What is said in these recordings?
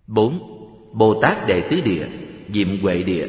4. Bồ Tát Đệ Tứ Địa, Diệm Huệ Địa.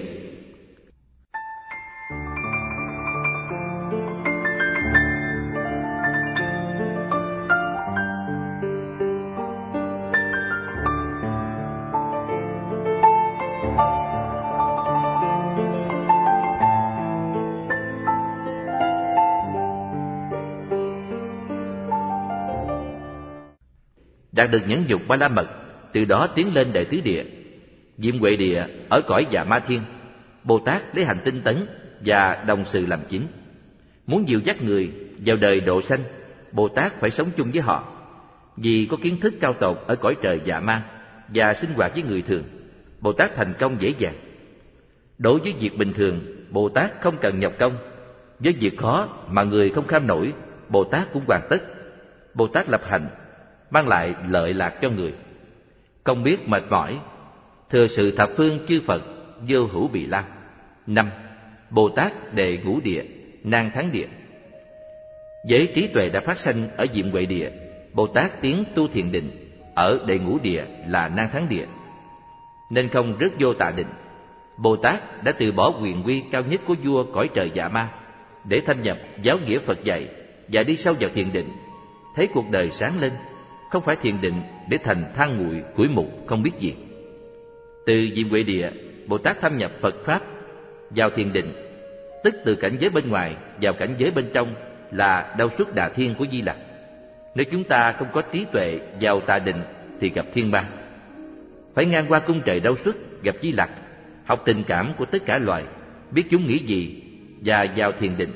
Đạt được nhẫn nhục Ba La Mật, từ đó tiến lên Đệ Tứ Địa. Diệm Huệ Địa ở cõi Dạ Ma Thiên, Bồ Tát lấy hành tinh tấn và đồng sự làm chính. Muốn dìu dắt người vào đời độ sanh, Bồ Tát phải sống chung với họ. Vì có kiến thức cao tột ở cõi trời Dạ Ma và sinh hoạt với người thường, Bồ Tát thành công dễ dàng. Đối với việc bình thường, Bồ Tát không cần nhập công. Với việc khó mà người không kham nổi, Bồ Tát cũng hoàn tất. Bồ Tát lập hành, mang lại lợi lạc cho người. Không biết mệt mỏi, thừa sự thập phương chư Phật vô hữu Bị La. 5. Bồ Tát Đệ Ngũ Địa, Nan Thắng Địa. Với trí tuệ đã phát sanh ở Diệm Huệ Địa, Bồ Tát tiến tu thiền định ở Đệ Ngũ Địa là Nan Thắng Địa, nên không rớt vô tà định. Bồ Tát đã từ bỏ quyền uy cao nhất của vua cõi trời Dạ Ma để thâm nhập giáo nghĩa Phật dạy và đi sâu vào thiền định, thấy cuộc đời sáng lên. Không phải thiền định để thành than nguội củi mục không biết gì. Từ Diệm Huệ Địa, Bồ Tát thâm nhập Phật Pháp vào thiền định, tức từ cảnh giới bên ngoài vào cảnh giới bên trong là Đau Xuất Đà Thiên của Di Lặc. Nếu chúng ta không có trí tuệ vào tà định thì gặp thiên ma. Phải ngang qua cung trời Đau Xuất gặp Di Lặc, học tình cảm của tất cả loài, biết chúng nghĩ gì và vào thiền định.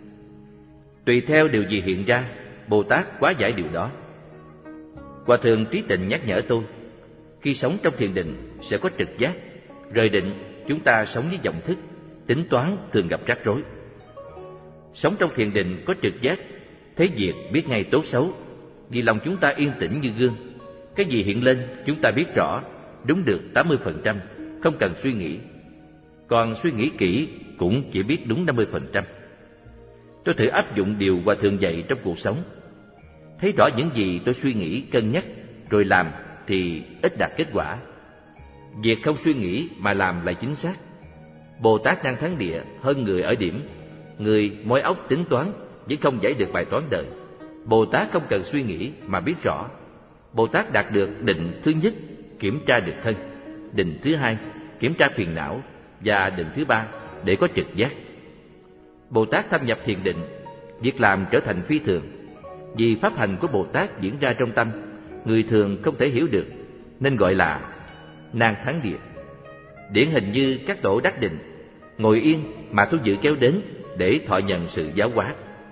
Tùy theo điều gì hiện ra, Bồ Tát hóa giải điều đó. Hòa Thượng Trí Tịnh nhắc nhở tôi, khi sống trong thiền định sẽ có trực giác, rời định chúng ta sống với vọng thức, tính toán thường gặp rắc rối. Sống trong thiền định có trực giác, thấy việc biết ngay tốt xấu, vì lòng chúng ta yên tĩnh như gương. Cái gì hiện lên chúng ta biết rõ, đúng được 80%, không cần suy nghĩ. Còn suy nghĩ kỹ cũng chỉ biết đúng 50%. Tôi thử áp dụng điều Hòa Thượng dạy trong cuộc sống. Thấy rõ những gì tôi suy nghĩ, cân nhắc, rồi làm thì ít đạt kết quả. Việc không suy nghĩ mà làm lại chính xác. Bồ Tát Nan Thắng Địa hơn người ở điểm, người moi óc tính toán vẫn không giải được bài toán đời. Bồ Tát không cần suy nghĩ mà biết rõ. Bồ Tát đạt được định thứ nhất, kiểm tra được thân, định thứ hai, kiểm tra phiền não, và định thứ ba, để có trực giác. Bồ Tát thâm nhập thiền định, việc làm trở thành phi thường. Vì pháp hành của Bồ Tát diễn ra trong tâm, người thường không thể hiểu được, nên gọi là Nan Thắng Địa. Điển hình như các tổ đắc định, ngồi yên mà thú dữ kéo đến để thọ nhận sự giáo hóa.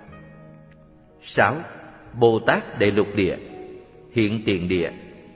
6. Bồ Tát Đệ Lục Địa, Hiện Tiền Địa.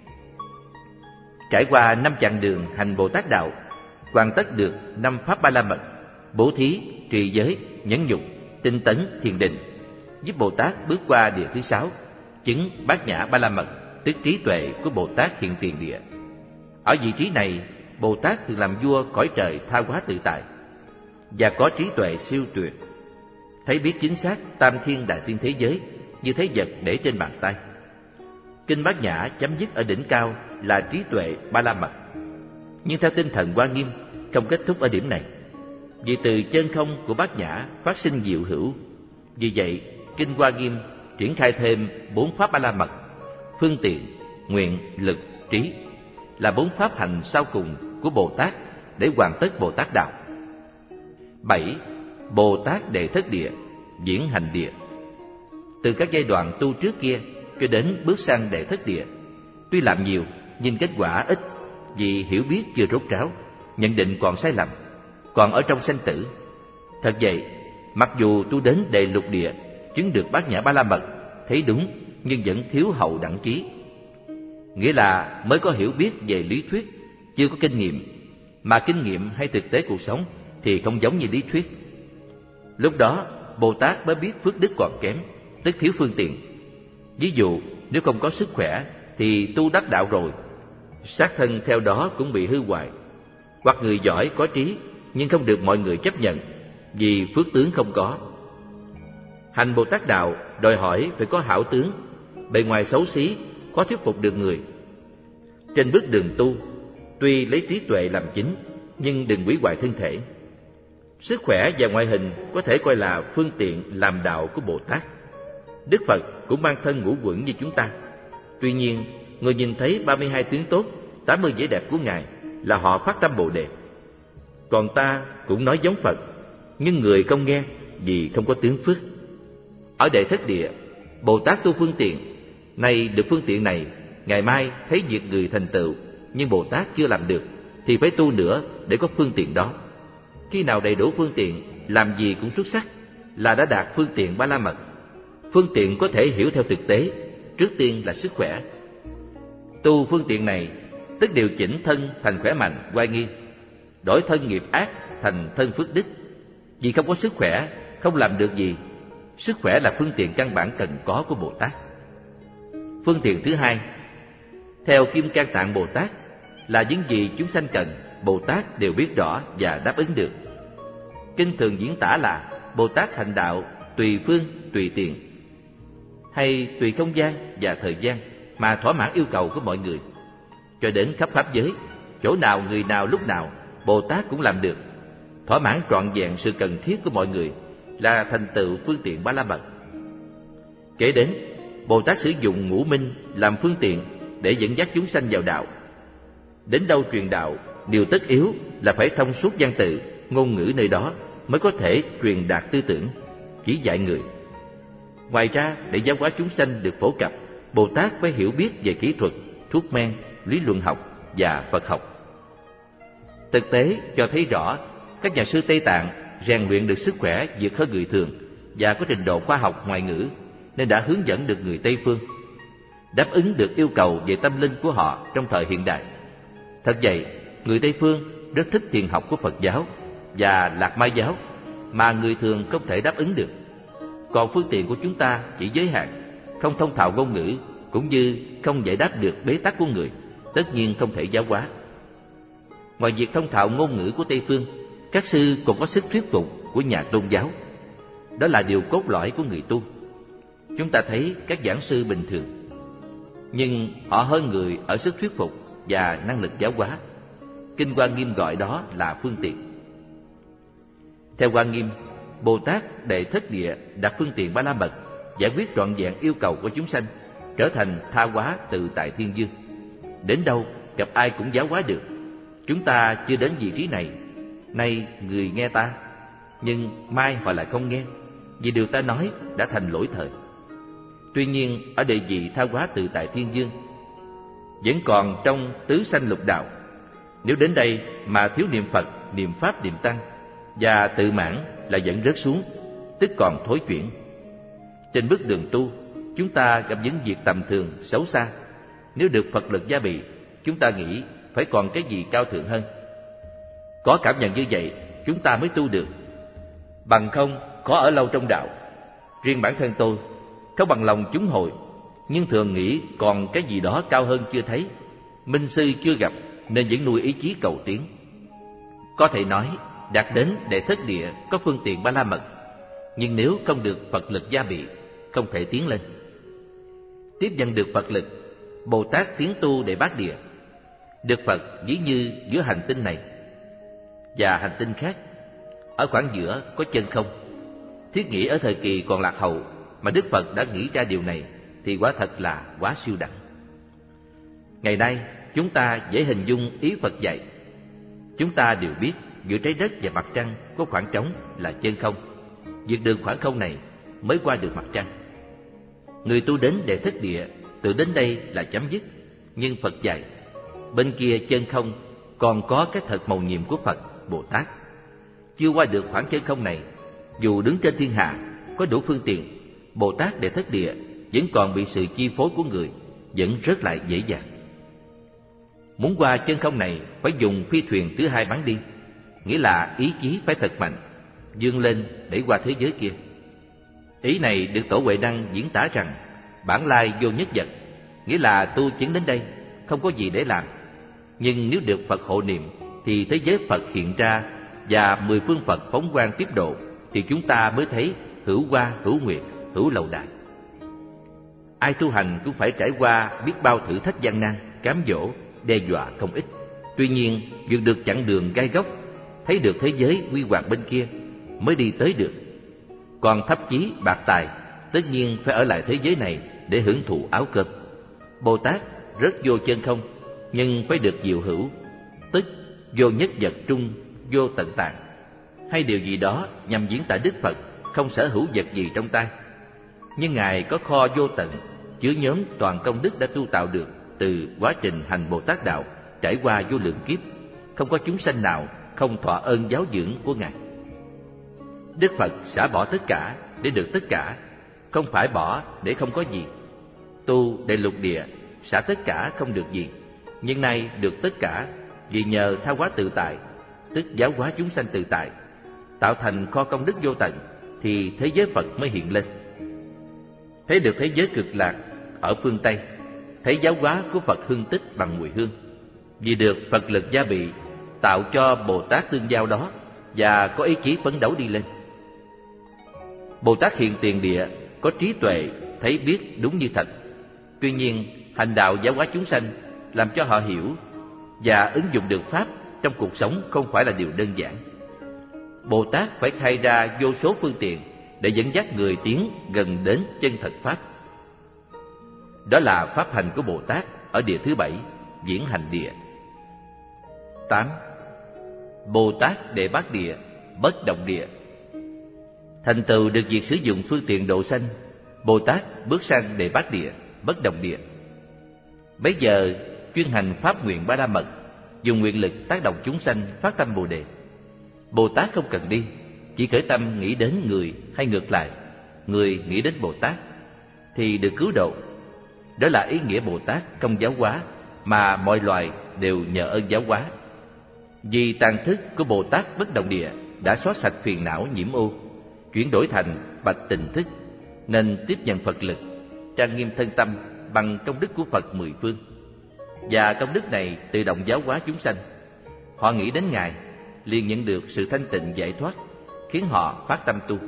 Trải qua 5 chặng đường hành Bồ Tát đạo, hoàn tất được 5 pháp Ba La Mật: bố thí, trì giới, nhẫn nhục, tinh tấn, thiền định, giúp Bồ Tát bước qua địa thứ 6, chứng Bát Nhã Ba La Mật, tức trí tuệ của Bồ Tát Hiện Tiền Địa. Ở vị trí này, Bồ Tát thường làm vua cõi trời tha hóa tự tại và có trí tuệ siêu tuyệt, thấy biết chính xác tam thiên đại thiên thế giới như thế vật để trên bàn tay. Kinh Bát Nhã chấm dứt ở đỉnh cao là trí tuệ Ba La Mật, nhưng theo tinh thần Hoa Nghiêm không kết thúc ở điểm này, vì từ chân không của Bát Nhã phát sinh diệu hữu. Vì vậy, Kinh Hoa Nghiêm triển khai thêm 4 pháp Ba La Mật: phương tiện, nguyện, lực, trí, là 4 pháp hành sau cùng của Bồ Tát để hoàn tất Bồ Tát đạo. 7. Bồ Tát Đệ Thất Địa, Diễn Hành Địa. Từ các giai đoạn tu trước kia cho đến bước sang Đệ Thất Địa, tuy làm nhiều nhưng kết quả ít, vì hiểu biết chưa rốt ráo, nhận định còn sai lầm, còn ở trong sanh tử. Thật vậy, mặc dù tu đến Đệ Lục Địa, chứng được Bát Nhã Ba La Mật, thấy đúng nhưng vẫn thiếu hậu đẳng trí. Nghĩa là mới có hiểu biết về lý thuyết, chưa có kinh nghiệm, mà kinh nghiệm hay thực tế cuộc sống thì không giống như lý thuyết. Lúc đó, Bồ Tát mới biết phước đức còn kém, tức thiếu phương tiện. Ví dụ, nếu không có sức khỏe thì tu đắc đạo rồi, xác thân theo đó cũng bị hư hoại. Hoặc người giỏi có trí nhưng không được mọi người chấp nhận vì phước tướng không có. Hành Bồ Tát đạo đòi hỏi phải có hảo tướng, bề ngoài xấu xí, khó thuyết phục được người. Trên bước đường tu, Tuy lấy trí tuệ làm chính, nhưng đừng hủy hoại thân thể. Sức khỏe và ngoại hình có thể coi là phương tiện làm đạo của Bồ Tát. Đức Phật cũng mang thân ngũ uẩn như chúng ta. Tuy nhiên, người nhìn thấy 32 tướng tốt, 80 vẻ đẹp của Ngài là họ phát tâm Bồ Đề. Còn ta cũng nói giống Phật, nhưng người không nghe vì không có tướng phước. Ở Đệ Thất Địa, Bồ Tát tu phương tiện, nay được phương tiện này, ngày mai thấy việc người thành tựu, nhưng Bồ Tát chưa làm được, thì phải tu nữa để có phương tiện đó. Khi nào đầy đủ phương tiện, làm gì cũng xuất sắc, là đã đạt phương tiện Ba La Mật. Phương tiện có thể hiểu theo thực tế, trước tiên là sức khỏe. Tu phương tiện này, tức điều chỉnh thân thành khỏe mạnh, oai nghi, đổi thân nghiệp ác thành thân phước đức. Vì không có sức khỏe, không làm được gì. Sức khỏe là phương tiện căn bản cần có của Bồ Tát. Phương tiện thứ hai, theo Kim Cang Tạng Bồ Tát, là những gì chúng sanh cần, Bồ Tát đều biết rõ và đáp ứng được. Kinh thường diễn tả là Bồ Tát hành đạo tùy phương, tùy tiền, hay tùy không gian và thời gian mà thỏa mãn yêu cầu của mọi người. Cho đến khắp pháp giới, chỗ nào người nào lúc nào, Bồ Tát cũng làm được, thỏa mãn trọn vẹn sự cần thiết của mọi người, là thành tựu phương tiện Ba La Mật. Kể đến, Bồ Tát sử dụng ngũ minh làm phương tiện để dẫn dắt chúng sanh vào đạo. Đến đâu truyền đạo, điều tất yếu là phải thông suốt văn tự, ngôn ngữ nơi đó mới có thể truyền đạt tư tưởng, chỉ dạy người. Ngoài ra, để giáo hóa chúng sanh được phổ cập, Bồ Tát phải hiểu biết về kỹ thuật, thuốc men, lý luận học và Phật học. Thực tế cho thấy rõ, các nhà sư Tây Tạng rèn luyện được sức khỏe vượt hơn người thường và có trình độ khoa học ngoại ngữ, nên đã hướng dẫn được người Tây phương, đáp ứng được yêu cầu về tâm linh của họ trong thời hiện đại. Thật vậy, người Tây phương rất thích thiền học của Phật giáo và Lạc Ma giáo mà người thường không thể đáp ứng được. Còn phương tiện của chúng ta chỉ giới hạn, không thông thạo ngôn ngữ, cũng như không giải đáp được bế tắc của người, tất nhiên không thể giáo hóa. Ngoài việc thông thạo ngôn ngữ của Tây phương, các sư còn có sức thuyết phục của nhà tôn giáo. Đó là điều cốt lõi của người tu. Chúng ta thấy các giảng sư bình thường, nhưng họ hơn người ở sức thuyết phục và năng lực giáo hóa. Kinh Hoa Nghiêm gọi đó là phương tiện. Theo Hoa Nghiêm, Bồ Tát Đệ Thất Địa đặt phương tiện Ba La Mật, giải quyết trọn vẹn yêu cầu của chúng sanh, trở thành tha hóa tự tại thiên dương. Đến đâu gặp ai cũng giáo hóa được. Chúng ta chưa đến vị trí này, nay người nghe ta, nhưng mai họ lại không nghe, vì điều ta nói đã thành lỗi thời. Tuy nhiên, ở địa vị tha hóa tự tại thiên dương, vẫn còn trong tứ sanh lục đạo. Nếu đến đây mà thiếu niệm Phật, niệm Pháp, niệm Tăng và tự mãn là dẫn rớt xuống, tức còn thối chuyển. Trên bước đường tu, chúng ta gặp những việc tầm thường, xấu xa. Nếu được Phật lực gia bị, chúng ta nghĩ phải còn cái gì cao thượng hơn. Có cảm nhận như vậy, chúng ta mới tu được. Bằng không, khó ở lâu trong đạo. Riêng bản thân tôi, không bằng lòng chúng hội, nhưng thường nghĩ còn cái gì đó cao hơn chưa thấy, minh sư chưa gặp, nên vẫn nuôi ý chí cầu tiến. Có thể nói, đạt đến Đệ Thất Địa có phương tiện Ba La Mật, nhưng nếu không được Phật lực gia bị, không thể tiến lên. Tiếp nhận được Phật lực, Bồ Tát tiến tu Đệ Bát Địa. Được Phật ví như giữa hành tinh này và hành tinh khác, ở khoảng giữa có chân không. Thiết nghĩ ở thời kỳ còn lạc hậu mà Đức Phật đã nghĩ ra điều này thì quả thật là quá siêu đẳng. Ngày nay chúng ta dễ hình dung ý Phật dạy. Chúng ta đều biết giữa trái đất và mặt trăng có khoảng trống là chân không. Vượt được khoảng không này mới qua được mặt trăng. Người tu đến Đệ Thất Địa tự đến đây là chấm dứt, nhưng Phật dạy bên kia chân không còn có cái thật mầu nhiệm của Phật, Bồ Tát. Chưa qua được khoảng chân không này, dù đứng trên thiên hạ có đủ phương tiện, Bồ Tát Đệ Thất Địa vẫn còn bị sự chi phối của người, vẫn rất lại dễ dàng. Muốn qua chân không này phải dùng phi thuyền thứ hai bắn đi, nghĩa là ý chí phải thật mạnh, vươn lên để qua thế giới kia. Ý này được Tổ Huệ Năng diễn tả rằng bản lai vô nhất vật, nghĩa là tu chứng đến đây không có gì để làm. Nhưng nếu được Phật hộ niệm thì thế giới Phật hiện ra và 10 phương Phật phóng quang tiếp độ, thì chúng ta mới thấy hữu hoa, hữu nguyệt, hữu lậu đài. Ai tu hành cũng phải trải qua biết bao thử thách gian nan, cám dỗ, đe dọa không ít, Tuy nhiên, vượt được chặng đường gai góc, thấy được thế giới quy hoạch bên kia mới đi tới được. Còn thấp chí bạc tài, tất nhiên phải ở lại thế giới này để hưởng thụ áo cơm. Bồ Tát rất vô chân không, nhưng phải được diệu hữu, tức vô nhất vật trung, vô tận tạng, hay điều gì đó nhằm diễn tả Đức Phật không sở hữu vật gì trong tay. Nhưng Ngài có kho vô tận, chứa nhóm toàn công đức đã tu tạo được từ quá trình hành Bồ Tát đạo trải qua vô lượng kiếp, không có chúng sanh nào không thọ ơn giáo dưỡng của Ngài. Đức Phật xả bỏ tất cả để được tất cả, không phải bỏ để không có gì. Tu để lục địa, xả tất cả không được gì, nhưng nay được tất cả vì nhờ tha hóa tự tại, tức giáo hóa chúng sanh tự tại, tạo thành kho công đức vô tận, thì thế giới Phật mới hiện lên. Thấy được thế giới cực lạc ở phương Tây, thấy giáo hóa của Phật hương tích bằng mùi hương. Vì được Phật lực gia bị, tạo cho Bồ Tát tương giao đó và có ý chí phấn đấu đi lên. Bồ Tát hiện tiền địa có trí tuệ thấy biết đúng như thật. Tuy nhiên, hành đạo giáo hóa chúng sanh làm cho họ hiểu và ứng dụng được pháp trong cuộc sống không phải là điều đơn giản. Bồ Tát phải khai ra vô số phương tiện để dẫn dắt người tiến gần đến chân thật pháp. Đó là pháp hành của Bồ Tát ở địa thứ 7, diễn hành địa. 8. Bồ Tát Đệ Bát Địa, bất động địa. Thành tựu được việc sử dụng phương tiện độ sanh, Bồ Tát bước sang Đệ Bát Địa, bất động địa. Bấy giờ chuyên hành pháp nguyện Ba La Mật, dùng nguyện lực tác động chúng sanh phát tâm Bồ Đề. Bồ Tát không cần đi, chỉ khởi tâm nghĩ đến người hay ngược lại, người nghĩ đến Bồ Tát thì được cứu độ. Đó là ý nghĩa Bồ Tát công giáo hóa, mà mọi loài đều nhờ ơn giáo hóa. Vì tàn thức của Bồ Tát bất động địa đã xóa sạch phiền não nhiễm ô, chuyển đổi thành bạch tình thức, nên tiếp nhận Phật lực, trang nghiêm thân tâm bằng công đức của Phật mười phương. Và công đức này tự động giáo hóa chúng sanh. Họ nghĩ đến Ngài, liền nhận được sự thanh tịnh giải thoát, khiến họ phát tâm tu.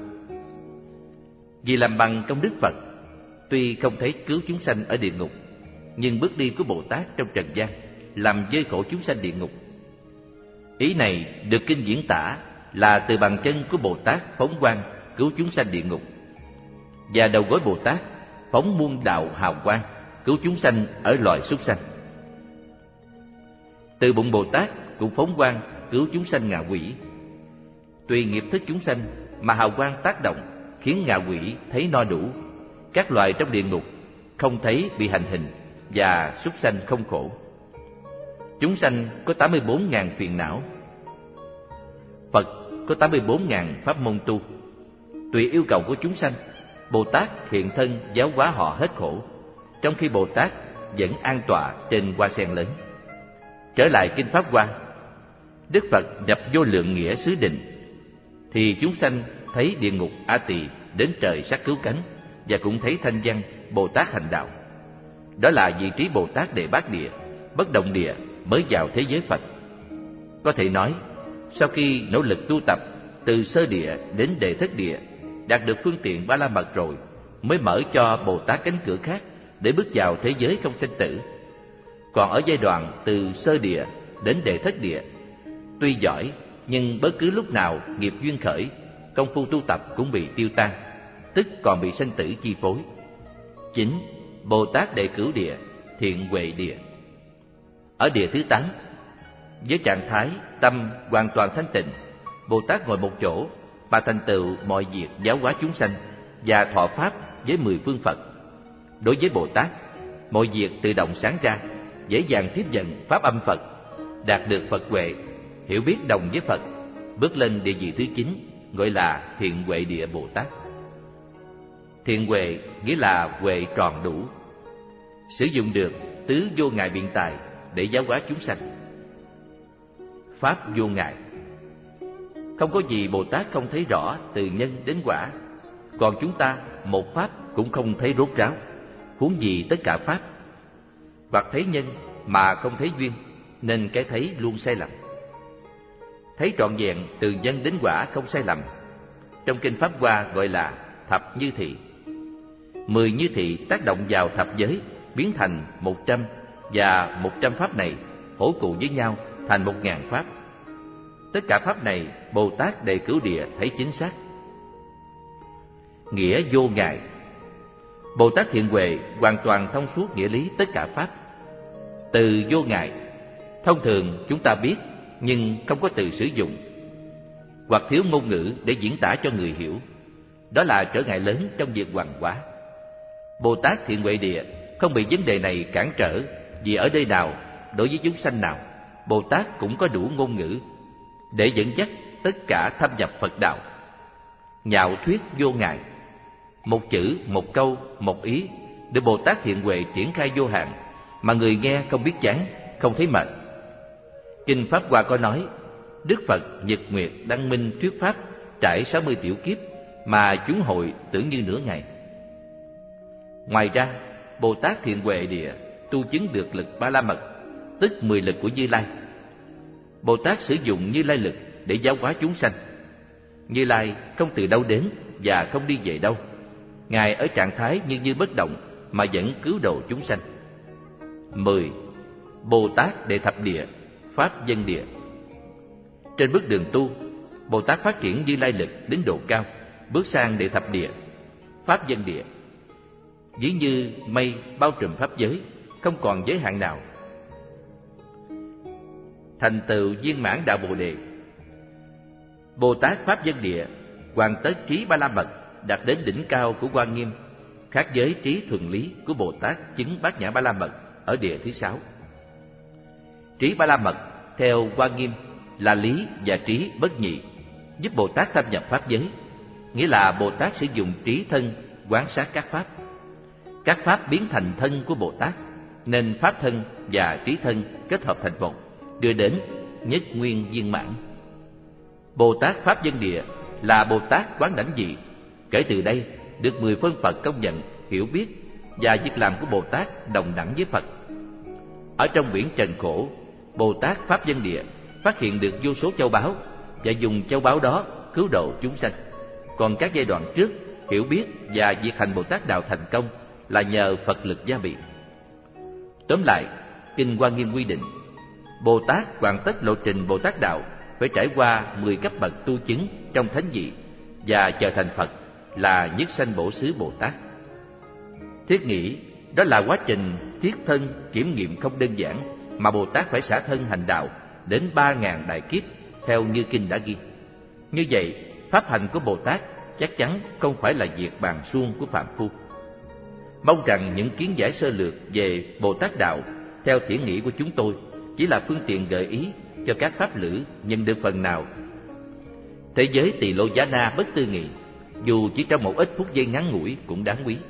Vì làm bằng công đức Phật, tuy không thấy cứu chúng sanh ở địa ngục, nhưng bước đi của Bồ Tát trong trần gian làm vơi khổ chúng sanh địa ngục. Ý này được kinh diễn tả là từ bàn chân của Bồ Tát phóng quang cứu chúng sanh địa ngục, và đầu gối Bồ Tát phóng muôn đạo hào quang cứu chúng sanh ở loài súc sanh. Từ bụng Bồ Tát cũng phóng quang cứu chúng sanh ngạ quỷ. Tùy nghiệp thức chúng sanh mà hào quang tác động, khiến ngạ quỷ thấy no đủ, các loài trong địa ngục không thấy bị hành hình, và súc sanh không khổ. Chúng sanh có 84.000 phiền não, Phật có 84.000 pháp môn tu. Tùy yêu cầu của chúng sanh, Bồ Tát hiện thân giáo hóa họ hết khổ, trong khi Bồ Tát vẫn an tọa trên hoa sen lớn. Trở lại kinh Pháp Hoa, Đức Phật nhập vô lượng nghĩa xứ định, thì chúng sanh thấy địa ngục A Tỳ đến trời sát cứu cánh, và cũng thấy thanh văn Bồ Tát hành đạo. Đó là vị trí Bồ Tát Đệ Bát Địa, bất động địa mới vào thế giới Phật. Có thể nói, sau khi nỗ lực tu tập từ sơ địa đến đệ thất địa, đạt được phương tiện Ba La Mật rồi, mới mở cho Bồ Tát cánh cửa khác để bước vào thế giới không sanh tử. Còn ở giai đoạn từ sơ địa đến đệ thất địa, tuy giỏi nhưng bất cứ lúc nào nghiệp duyên khởi, công phu tu tập cũng bị tiêu tan, tức còn bị sanh tử chi phối. 9. Bồ Tát Đệ Cửu Địa, Thiện Huệ Địa. Ở địa thứ 8, với trạng thái tâm hoàn toàn thanh tịnh, Bồ Tát ngồi một chỗ mà thành tựu mọi việc giáo hóa chúng sanh và thọ pháp với 10 phương Phật. Đối với Bồ Tát, mọi việc tự động sáng ra, dễ dàng tiếp nhận pháp âm Phật, đạt được Phật huệ, hiểu biết đồng với Phật, bước lên địa vị thứ 9, gọi là Thiện Huệ Địa Bồ Tát. Thiện huệ nghĩa là huệ tròn đủ, sử dụng được tứ vô ngại biện tài để giáo hóa chúng sanh. Pháp vô ngại, không có gì Bồ Tát không thấy rõ từ nhân đến quả. Còn chúng ta một pháp cũng không thấy rốt ráo, huống gì tất cả pháp. Hoặc thấy nhân mà không thấy duyên, nên cái thấy luôn sai lầm. Thấy trọn vẹn từ nhân đến quả không sai lầm, trong kinh Pháp Hoa gọi là thập như thị. 10 như thị tác động vào thập giới, biến thành 100, và 100 pháp này hỗ cụ với nhau thành 1000 pháp. Tất cả pháp này Bồ Tát Đề Cửu Địa thấy chính xác. Nghĩa vô ngại. Bồ Tát Thiện Huệ hoàn toàn thông suốt nghĩa lý tất cả pháp. Từ vô ngại, thông thường chúng ta biết nhưng không có từ sử dụng, hoặc thiếu ngôn ngữ để diễn tả cho người hiểu. Đó là trở ngại lớn trong việc hoằng hóa. Bồ Tát Thiện Huệ Địa không bị vấn đề này cản trở, vì ở nơi nào, đối với chúng sanh nào, Bồ Tát cũng có đủ ngôn ngữ để dẫn dắt tất cả thâm nhập Phật đạo. Nhạo thuyết vô ngại. Một chữ, một câu, một ý được Bồ Tát Thiện Huệ triển khai vô hạn, mà người nghe không biết chán, không thấy mệt. Kinh Pháp Hoa có nói, Đức Phật nhật nguyệt đăng minh thuyết pháp trải 60 tiểu kiếp, mà chúng hội tưởng như nửa ngày. Ngoài ra, Bồ Tát Thiện Huệ Địa tu chứng được lực Ba La Mật, tức 10 lực của Như Lai. Bồ Tát sử dụng Như Lai lực để giáo hóa chúng sanh. Như Lai không từ đâu đến và không đi về đâu. Ngài ở trạng thái như bất động mà vẫn cứu độ chúng sanh. 10. Bồ Tát Đệ Thập Địa, Pháp Dân Địa. Trên bước đường tu, Bồ Tát phát triển Như Lai lực đến độ cao, bước sang Đệ Thập Địa, Pháp Dân Địa. Ví như mây bao trùm pháp giới, không còn giới hạn nào. Thành tựu viên mãn đạo Bồ Đề. Bồ Tát Pháp Dân Địa hoàn tất trí Ba La Mật, đạt đến đỉnh cao của Hoa Nghiêm, khác với trí thuần lý của Bồ Tát chứng Bát Nhã Ba La Mật ở địa thứ 6. Trí Ba La Mật theo Hoa Nghiêm là lý và trí bất nhị, giúp Bồ Tát thâm nhập pháp giới, nghĩa là Bồ Tát sử dụng trí thân quán sát các pháp. Các pháp biến thành thân của Bồ Tát, nên pháp thân và trí thân kết hợp thành một, đưa đến nhất nguyên viên mãn. Bồ Tát Pháp Dân Địa là Bồ Tát quán đảnh vị. Kể từ đây được 10 phương Phật công nhận, hiểu biết, và việc làm của Bồ Tát đồng đẳng với Phật. Ở trong biển trần khổ, Bồ Tát Pháp Dân Địa phát hiện được vô số châu báu và dùng châu báu đó cứu độ chúng sanh. Còn các giai đoạn trước, hiểu biết và việc hành Bồ Tát đạo thành công là nhờ Phật lực gia bị. Tóm lại, Kinh Hoa Nghiêm quy định, Bồ Tát hoàn tất lộ trình Bồ Tát đạo phải trải qua 10 cấp bậc tu chứng trong thánh vị và trở thành Phật là nhất sanh bổ xứ Bồ Tát. Thiết nghĩ đó là quá trình thiết thân kiểm nghiệm không đơn giản mà Bồ Tát phải xả thân hành đạo đến 3000 đại kiếp theo như kinh đã ghi. Như vậy, pháp hành của Bồ Tát chắc chắn không phải là việc bàn suông của phàm phu. Mong rằng những kiến giải sơ lược về Bồ Tát đạo theo thiện nghĩ của chúng tôi chỉ là phương tiện gợi ý cho các pháp lữ nhận được phần nào. Thế giới Tỳ Lô Giá Na bất tư nghị, dù chỉ trong một ít phút giây ngắn ngủi cũng đáng quý.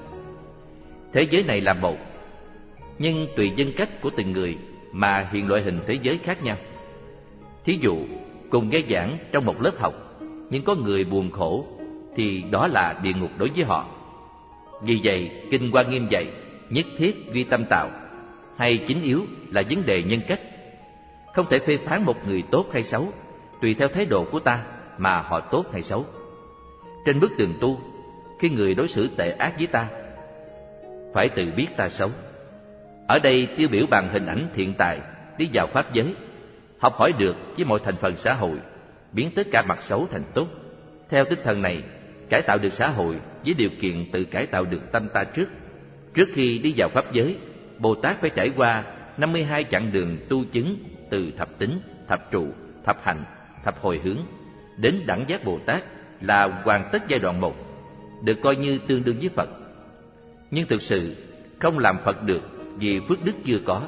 Thế giới này là một, nhưng tùy nhân cách của từng người mà hiện loại hình thế giới khác nhau. Thí dụ, cùng nghe giảng trong một lớp học, nhưng có người buồn khổ thì đó là địa ngục đối với họ. Vì vậy, Kinh Hoa Nghiêm dạy nhất thiết duy tâm tạo, hay chính yếu là vấn đề nhân cách. Không thể phê phán một người tốt hay xấu tùy theo thái độ của ta mà họ tốt hay xấu. Trên bước đường tu, khi người đối xử tệ ác với ta, phải tự biết ta xấu. Ở đây tiêu biểu bằng hình ảnh thiện tài đi vào pháp giới, học hỏi được với mọi thành phần xã hội, biến tất cả mặt xấu thành tốt. Theo tinh thần này, cải tạo được xã hội với điều kiện tự cải tạo được tâm ta trước. Trước khi đi vào pháp giới, Bồ Tát phải trải qua 52 chặng đường tu chứng, từ thập tính, thập trụ, thập hành, thập hồi hướng đến đẳng giác Bồ Tát là hoàn tất giai đoạn 1, được coi như tương đương với Phật. Nhưng thực sự không làm Phật được vì phước đức chưa có.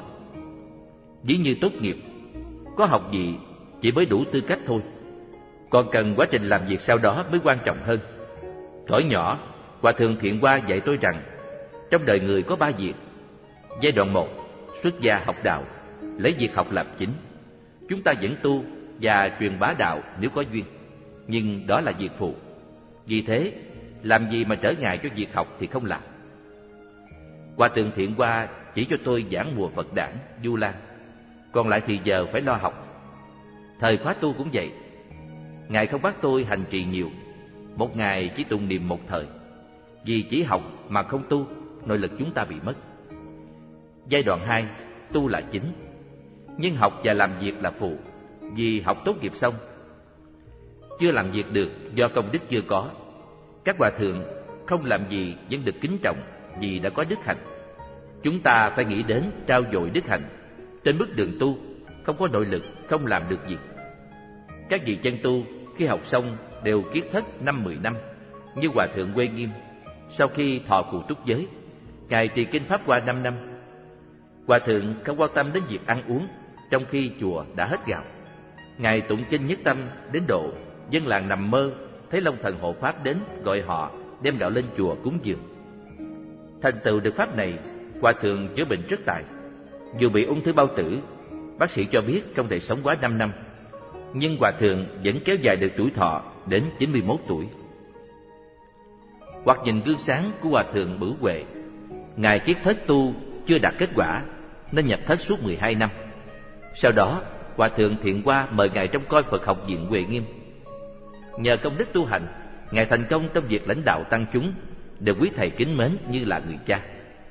Ví như tốt nghiệp, có học vị chỉ mới đủ tư cách thôi, còn cần quá trình làm việc sau đó mới quan trọng hơn. Thuở nhỏ, Hòa Thượng Thiện Hoa dạy tôi rằng trong đời người có 3 việc. Giai đoạn 1, xuất gia học đạo, lấy việc học làm chính. Chúng ta vẫn tu và truyền bá đạo nếu có duyên, nhưng đó là việc phụ. Vì thế, làm gì mà trở ngại cho việc học thì không làm. Hòa Thượng Thiện Hoa chỉ cho tôi giảng mùa Phật đản, Du Lan, còn lại thì giờ phải lo học. Thời khóa tu cũng vậy. Ngài không bắt tôi hành trì nhiều, một ngày chỉ tụng niệm một thời. Vì chỉ học mà không tu, nội lực chúng ta bị mất. Giai đoạn 2, tu là chính. nhưng học và làm việc là phụ, vì học tốt nghiệp xong. Chưa làm việc được do công đức chưa có. Các hòa thượng không làm gì vẫn được kính trọng vì đã có đức hạnh. Chúng ta phải nghĩ đến trao dồi đức hạnh. Trên bước đường tu, không có nội lực không làm được gì. Các vị chân tu khi học xong đều kiết thất 5-10 năm, như hòa thượng Huệ Nghiêm. Sau khi thọ cụ túc giới, ngài trì kinh pháp qua 5 năm. Hòa thượng không quan tâm đến việc ăn uống, trong khi chùa đã hết gạo. Ngài tụng kinh nhất tâm đến độ dân làng nằm mơ thấy Long Thần hộ pháp đến gọi họ đem gạo lên chùa cúng dường. Thành tựu được pháp này, hòa thượng chữa bệnh rất tài. Dù bị ung thư bao tử, bác sĩ cho biết không thể sống quá 5 năm, nhưng hòa thượng vẫn kéo dài được tuổi thọ đến 91 tuổi. Hoặc nhìn gương sáng của hòa thượng Bửu Huệ, ngài kiết thất tu chưa đạt kết quả nên nhập thất suốt 12 năm. Sau đó, hòa thượng Thiện Hoa mời ngài trông coi Phật học viện Huệ Nghiêm. Nhờ công đức tu hành, ngài thành công trong việc lãnh đạo tăng chúng, được quý thầy kính mến như là người cha.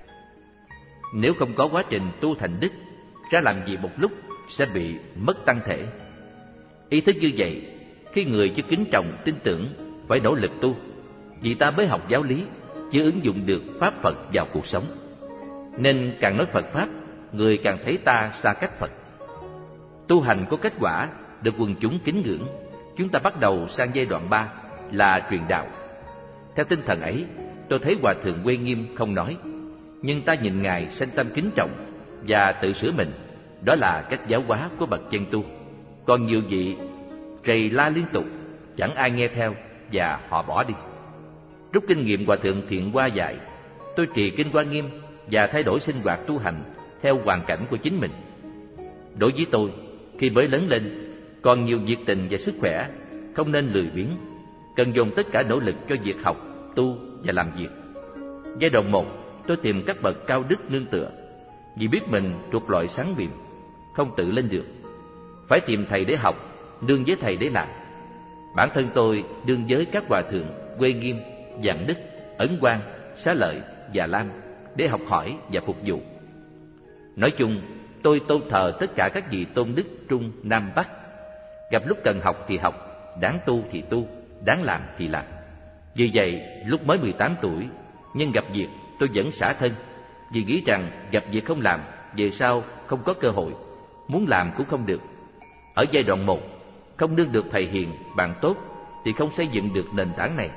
Nếu không có quá trình tu thành đức, ra làm gì một lúc sẽ bị mất tăng thể. Ý thức như vậy, khi người chưa kính trọng tin tưởng phải nỗ lực tu, vì ta mới học giáo lý, chưa ứng dụng được pháp Phật vào cuộc sống. Nên càng nói Phật pháp, người càng thấy ta xa cách Phật. Tu hành có kết quả, được quần chúng kính ngưỡng, chúng ta bắt đầu sang giai đoạn 3 là truyền đạo. Theo tinh thần ấy, tôi thấy hòa thượng Huệ Nghiêm không nói, nhưng ta nhìn ngài sanh tâm kính trọng và tự sửa mình. Đó là cách giáo hóa của bậc chân tu. Còn nhiều vị rầy la liên tục, chẳng ai nghe theo và họ bỏ đi. Rút kinh nghiệm hòa thượng Thiện Hoa dạy, tôi trì kinh Hoa Nghiêm và thay đổi sinh hoạt tu hành theo hoàn cảnh của chính mình. Đối với tôi, khi mới lớn lên, còn nhiều nhiệt tình và sức khỏe, không nên lười biếng, cần dồn tất cả nỗ lực cho việc học, tu và làm việc. Giai đoạn 1, tôi tìm các bậc cao đức nương tựa, vì biết mình thuộc loại sáng biệm, không tự lên được. Phải tìm thầy để học, nương với thầy để làm. Bản thân tôi nương với các hòa thượng Huệ Nghiêm, Vạn Đức, Ấn Quang, Xá Lợi và Lam để học hỏi và phục vụ. Nói chung, tôi tôn thờ tất cả các vị tôn đức Trung, Nam, Bắc. Gặp lúc cần học thì học, đáng tu thì tu, đáng làm thì làm. Vì vậy, lúc mới 18 tuổi, nhưng gặp việc tôi vẫn xả thân, vì nghĩ rằng gặp việc không làm, về sau không có cơ hội, muốn làm cũng không được. Ở giai đoạn 1, không nương được thầy hiền, bạn tốt, thì không xây dựng được nền tảng này.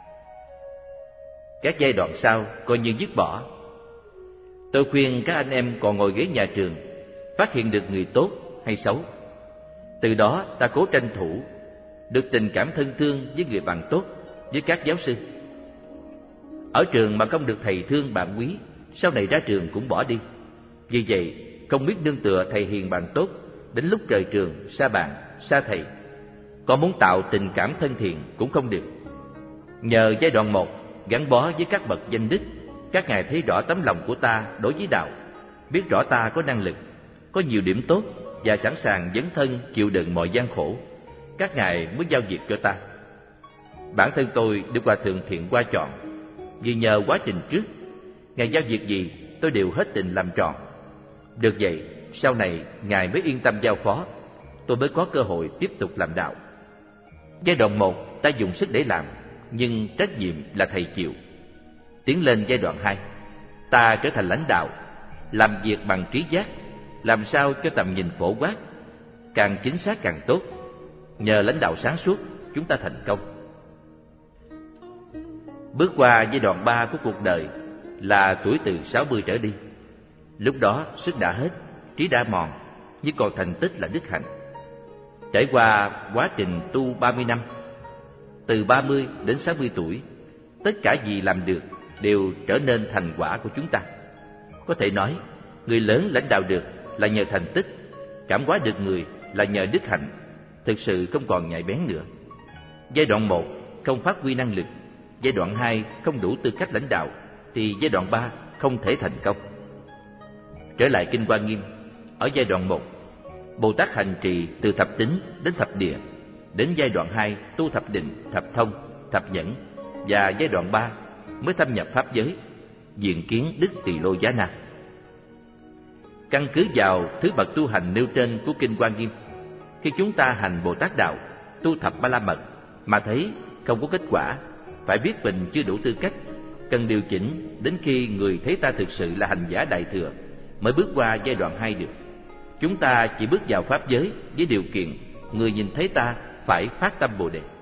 Các giai đoạn sau coi như dứt bỏ. Tôi khuyên các anh em còn ngồi ghế nhà trường phát hiện được người tốt hay xấu. Từ đó ta cố tranh thủ được tình cảm thân thương với người bạn tốt, với các giáo sư. Ở trường mà không được thầy thương bạn quý, sau này ra trường cũng bỏ đi. Vì vậy, không biết nương tựa thầy hiền bạn tốt, đến lúc rời trường, xa bạn, xa thầy. Còn muốn tạo tình cảm thân thiện cũng không được. Nhờ giai đoạn 1 gắn bó với các bậc danh đức, các ngài thấy rõ tấm lòng của ta đối với đạo, biết rõ ta có năng lực, có nhiều điểm tốt và sẵn sàng dấn thân chịu đựng mọi gian khổ. Các ngài mới giao việc cho ta. Bản thân tôi được hòa thượng Thiện Hoa chọn, vì nhờ quá trình trước, ngài giao việc gì tôi đều hết tình làm tròn. Được vậy, sau này ngài mới yên tâm giao phó, tôi mới có cơ hội tiếp tục làm đạo. Giai đoạn 1 ta dùng sức để làm, nhưng trách nhiệm là thầy chịu. Tiến lên giai đoạn 2, ta trở thành lãnh đạo, làm việc bằng trí giác, làm sao cho tầm nhìn phổ quát, càng chính xác càng tốt. Nhờ lãnh đạo sáng suốt, chúng ta thành công. Bước qua giai đoạn 3 của cuộc đời là tuổi từ 60 trở đi. Lúc đó sức đã hết, trí đã mòn, nhưng còn thành tích là đức hạnh. Trải qua quá trình tu 30 năm, từ 30 đến 60 tuổi, tất cả gì làm được đều trở nên thành quả của chúng ta. Có thể nói, người lớn lãnh đạo được là nhờ thành tích, cảm hóa được người là nhờ đức hạnh, thực sự không còn nhạy bén nữa. Giai đoạn 1 không phát huy năng lực, giai đoạn 2 không đủ tư cách lãnh đạo, thì giai đoạn 3 không thể thành công. Trở lại kinh Hoa Nghiêm, ở giai đoạn 1, Bồ Tát hành trì từ thập tính đến thập địa, đến giai đoạn 2 tu thập định, thập thông, thập nhẫn, và giai đoạn 3 mới thâm nhập pháp giới, diện kiến Đức Tỳ Lô Giá Na. Căn cứ vào thứ bậc tu hành nêu trên của Kinh Hoa Nghiêm, khi chúng ta hành Bồ Tát Đạo, tu thập Ba La Mật mà thấy không có kết quả, phải biết mình chưa đủ tư cách, cần điều chỉnh đến khi người thấy ta thực sự là hành giả Đại Thừa mới bước qua giai đoạn 2 được. Chúng ta chỉ bước vào Pháp giới với điều kiện người nhìn thấy ta phải phát tâm Bồ Đề.